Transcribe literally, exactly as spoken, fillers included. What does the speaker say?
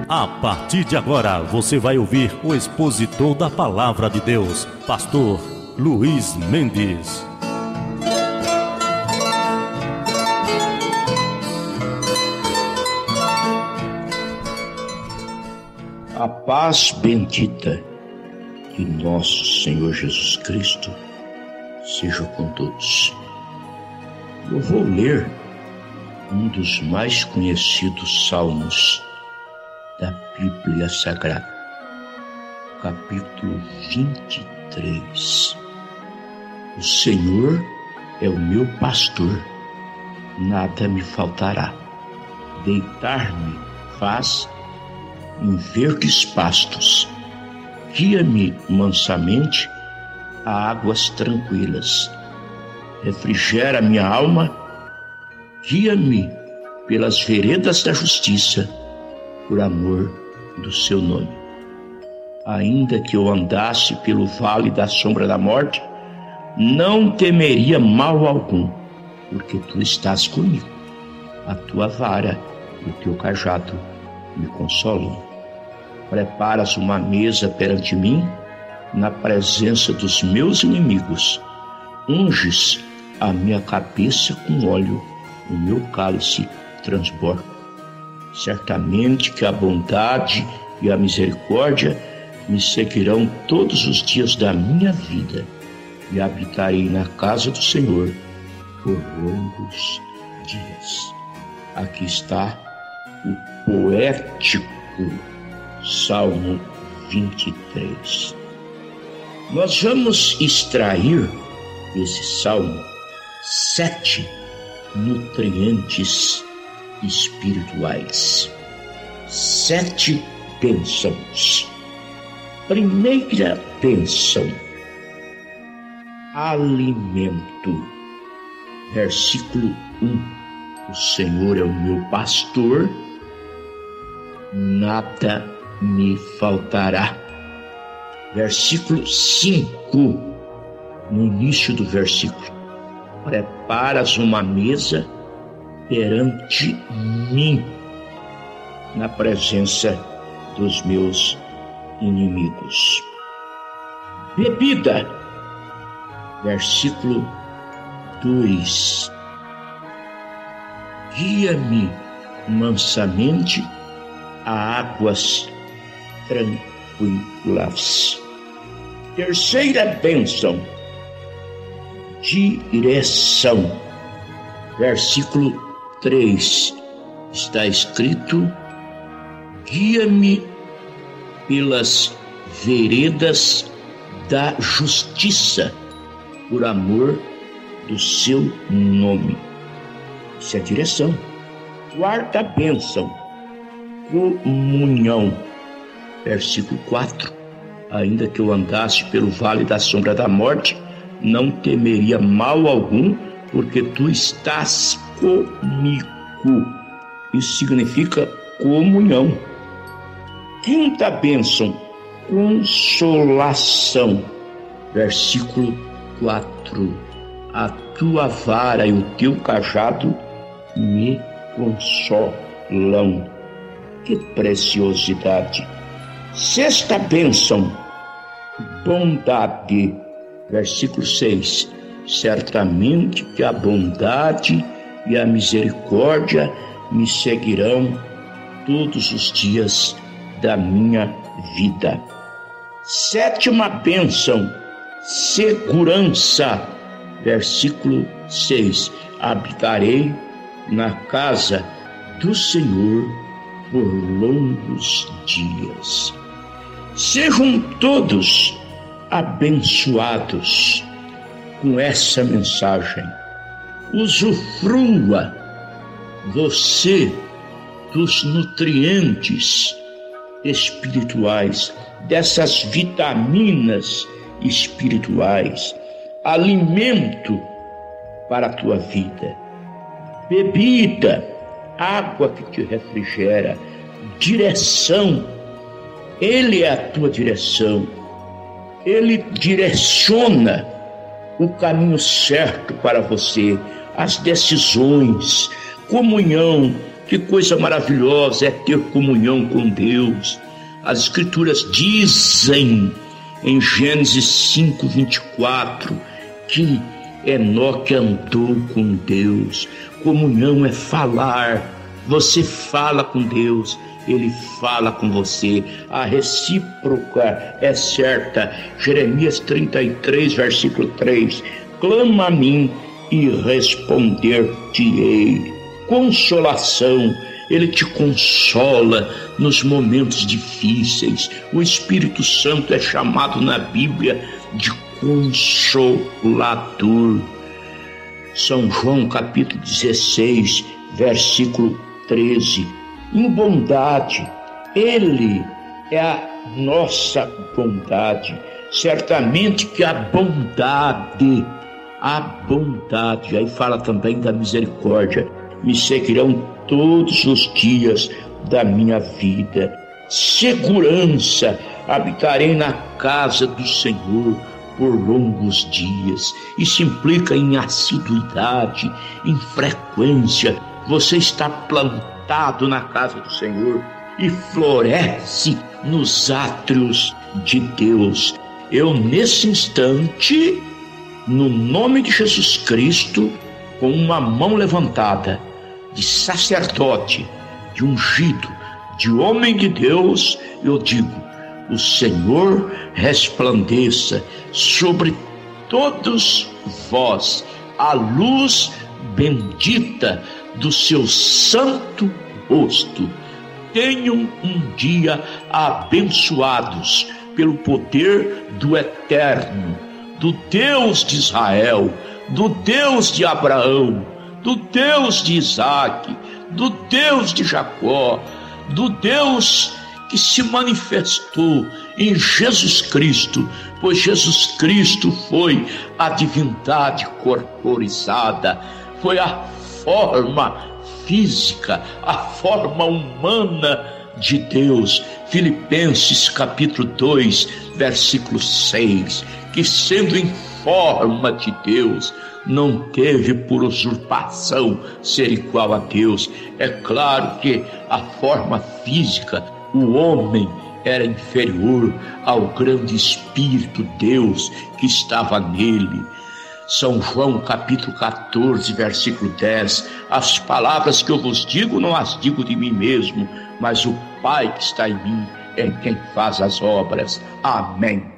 A partir de agora, você vai ouvir o expositor da Palavra de Deus, Pastor Luiz Mendes. A paz bendita de nosso Senhor Jesus Cristo seja com todos. Eu vou ler um dos mais conhecidos salmos da Bíblia Sagrada, capítulo vinte e três. O Senhor é o meu pastor, nada me faltará. Deitar-me faz em verdes pastos, guia-me mansamente a águas tranquilas. Refrigera minha alma, guia-me pelas veredas da justiça, por amor do seu nome. Ainda que eu andasse pelo vale da sombra da morte, não temeria mal algum, porque tu estás comigo. A tua vara e o teu cajado me consolam. Preparas uma mesa perante mim, na presença dos meus inimigos. Unges a minha cabeça com óleo, o meu cálice transborda. Certamente que a bondade e a misericórdia me seguirão todos os dias da minha vida, e habitarei na casa do Senhor por longos dias. Aqui está o poético Salmo vinte e três. Nós vamos extrair desse salmo sete nutrientes espirituais, sete bênçãos. Primeira bênção: alimento. Versículo um: o Senhor é o meu pastor, nada me faltará. Versículo cinco, no início do versículo: preparas uma mesa perante mim, na presença dos meus inimigos. Bebida. Versículo dois: guia-me mansamente a águas tranquilas. Terceira bênção: direção. Versículo três, está escrito: guia-me pelas veredas da justiça, por amor do seu nome. Isso é direção. Quarta bênção: comunhão. Versículo quatro: ainda que eu andasse pelo vale da sombra da morte, não temeria mal algum, porque tu estás comigo. Isso significa comunhão. Quinta bênção: consolação. Versículo quatro: a tua vara e o teu cajado me consolam. Que preciosidade! Sexta bênção: bondade. Versículo seis: certamente que a bondade e a misericórdia me seguirão todos os dias da minha vida. Sétima bênção: segurança. Versículo seis: habitarei na casa do Senhor por longos dias. Sejam todos abençoados com essa mensagem. Usufrua você dos nutrientes espirituais, dessas vitaminas espirituais, alimento para a tua vida, bebida, água que te refrigera, direção. Ele é a tua direção. Ele direciona o caminho certo para você, as decisões, comunhão, Que coisa maravilhosa é ter comunhão com Deus. As Escrituras dizem em Gênesis cinco, vinte e quatro, que Enoque andou com Deus. Comunhão é falar. Você fala com Deus, Ele fala com você. A recíproca é certa. Jeremias trinta e três, versículo três. Clama a mim e responder-te-ei. Consolação. Ele te consola nos momentos difíceis. O Espírito Santo é chamado na Bíblia de Consolador. São João capítulo dezesseis, versículo treze. Em bondade, Ele é a nossa bondade. Certamente que a bondade, a bondade, aí fala também da misericórdia, me seguirão todos os dias da minha vida. Segurança, habitarei na casa do Senhor por longos dias. Isso implica em assiduidade, em frequência. Você está plantado na casa do Senhor e floresce nos átrios de Deus. Eu, nesse instante, no nome de Jesus Cristo, com uma mão levantada, de sacerdote, de ungido, de homem de Deus, eu digo: o Senhor resplandeça sobre todos vós a luz bendita do seu santo rosto. Tenham um dia abençoados pelo poder do Eterno, do Deus de Israel, do Deus de Abraão, do Deus de Isaac, do Deus de Jacó, do Deus que se manifestou em Jesus Cristo, pois Jesus Cristo foi a divindade corporizada, foi a forma física, a forma humana de Deus. Filipenses capítulo dois, versículo seis, que sendo em forma de Deus, não teve por usurpação ser igual a Deus. É claro que a forma física, o homem era inferior ao grande Espírito Deus que estava nele. São João capítulo quatorze, versículo dez. As palavras que eu vos digo, não as digo de mim mesmo, mas o Pai que está em mim é quem faz as obras. Amém.